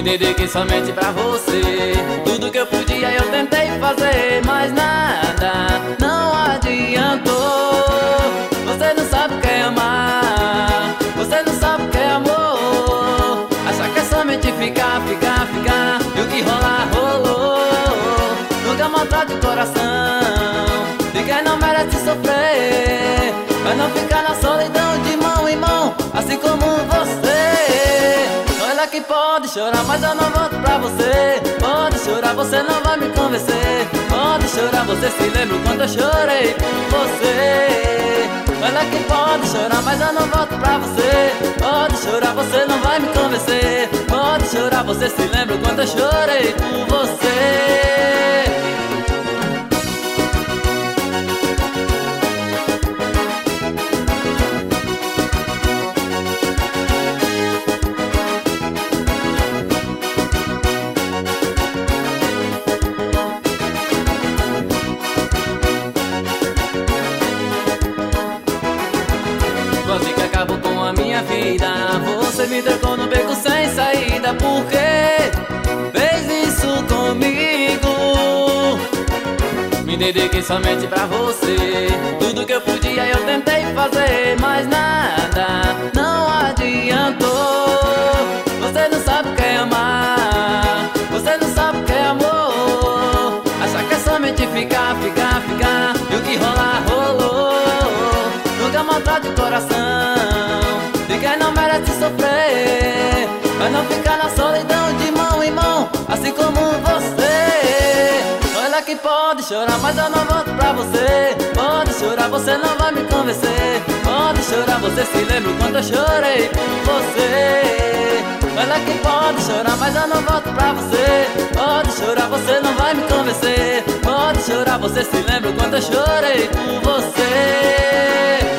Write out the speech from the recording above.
dediquei somente pra você. Tudo que eu podia eu tentei fazer, mas nada, não adiantou. Você não sabe o que é amar, você não sabe o que é amor. Acha que é somente ficar, ficar, ficar, e o que rolar, rolou. Nunca maltrate o coração de quem não merece sofrer, pra não ficar na solidão de mão em mão, assim como você. Olha que pode chorar, mas eu não volto pra você. Pode chorar, você não vai me convencer. Pode chorar, você se lembra o quanto eu chorei por você. Olha que pode chorar, mas eu não volto pra você. Pode chorar, você não vai me convencer. Pode chorar, você se lembra o quanto eu chorei por você. Quase que acabou com a minha vida. Você me trocou no beco sem saída. Por que fez isso comigo? Me dediquei somente pra você. Tudo que eu podia eu tentei fazer, mas nada, não adiantou. Você não sabe o que é amar, você não sabe o que é amor. Acha que é somente ficar, ficar, ficar, e o que rolar, rolou. Nunca maltrate o coração de quem não merece sofrer, pra não ficar na solidão de mão em mão, assim como você. Olha que pode chorar, mas eu não volto pra você. Pode chorar, você não vai me convencer. Pode chorar, você se lembra o quanto eu chorei por você. Olha que pode chorar, mas eu não volto pra você. Pode chorar, você não vai me convencer. Pode chorar, você se lembra o quanto eu chorei por você.